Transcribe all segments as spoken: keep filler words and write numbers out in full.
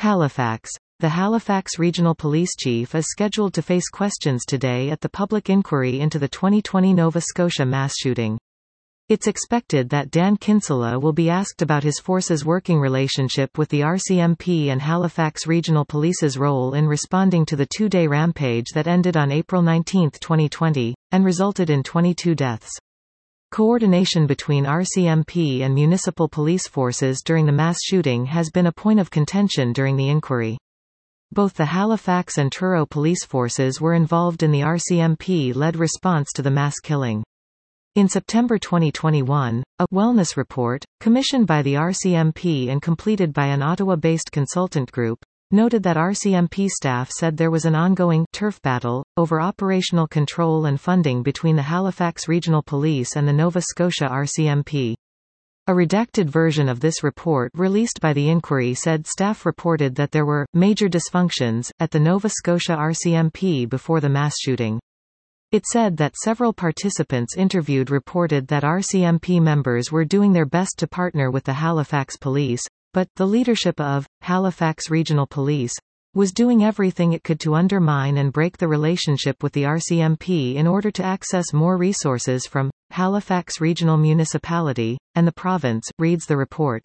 Halifax. The Halifax Regional Police Chief is scheduled to face questions today at the public inquiry into the twenty twenty Nova Scotia mass shooting. It's expected that Dan Kinsella will be asked about his force's working relationship with the R C M P and Halifax Regional Police's role in responding to the two-day rampage that ended on April nineteenth twenty twenty, and resulted in twenty-two deaths. Coordination between R C M P and municipal police forces during the mass shooting has been a point of contention during the inquiry. Both the Halifax and Truro police forces were involved in the R C M P-led response to the mass killing. In September twenty twenty-one, a wellness report, commissioned by the R C M P and completed by an Ottawa-based consultant group, noted that R C M P staff said there was an ongoing turf battle over operational control and funding between the Halifax Regional Police and the Nova Scotia R C M P. A redacted version of this report released by the inquiry said staff reported that there were major dysfunctions at the Nova Scotia R C M P before the mass shooting. It said that several participants interviewed reported that R C M P members were doing their best to partner with the Halifax Police, but the leadership of Halifax Regional Police was doing everything it could to undermine and break the relationship with the R C M P in order to access more resources from Halifax Regional Municipality and the province, reads the report.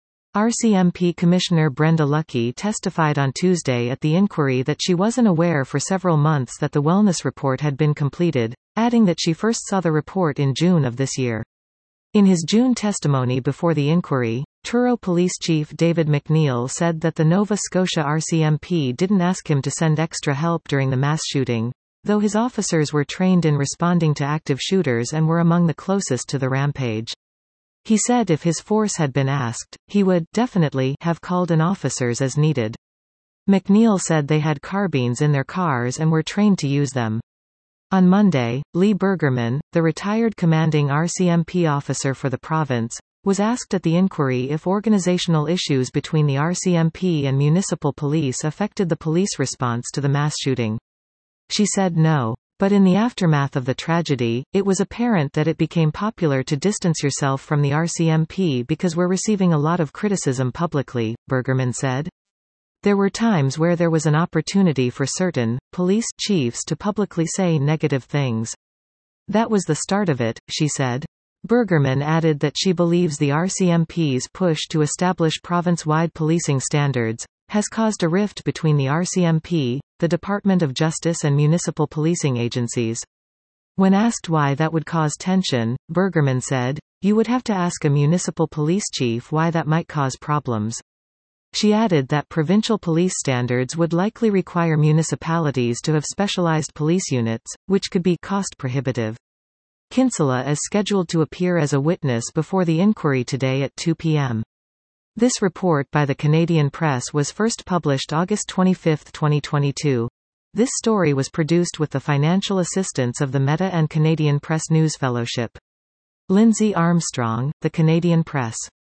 R C M P Commissioner Brenda Lucki testified on Tuesday at the inquiry that she wasn't aware for several months that the wellness report had been completed, adding that she first saw the report in June of this year. In his June testimony before the inquiry, Truro Police Chief David McNeil said that the Nova Scotia R C M P didn't ask him to send extra help during the mass shooting, though his officers were trained in responding to active shooters and were among the closest to the rampage. He said if his force had been asked, he would definitely have called in officers as needed. McNeil said they had carbines in their cars and were trained to use them. On Monday, Lee Bergerman, the retired commanding R C M P officer for the province, was asked at the inquiry if organizational issues between the R C M P and municipal police affected the police response to the mass shooting. She said no. But in the aftermath of the tragedy, it was apparent that it became popular to distance yourself from the R C M P because we're receiving a lot of criticism publicly, Bergerman said. There were times where there was an opportunity for certain police chiefs to publicly say negative things. That was the start of it, she said. Bergerman added that she believes the R C M P's push to establish province-wide policing standards has caused a rift between the R C M P, the Department of Justice and municipal policing agencies. When asked why that would cause tension, Bergerman said, "You would have to ask a municipal police chief why that might cause problems." She added that provincial police standards would likely require municipalities to have specialized police units, which could be cost prohibitive. Kinsella is scheduled to appear as a witness before the inquiry today at two p m This report by the Canadian Press was first published August twenty-fifth twenty twenty-two. This story was produced with the financial assistance of the Meta and Canadian Press News Fellowship. Lindsay Armstrong, The Canadian Press.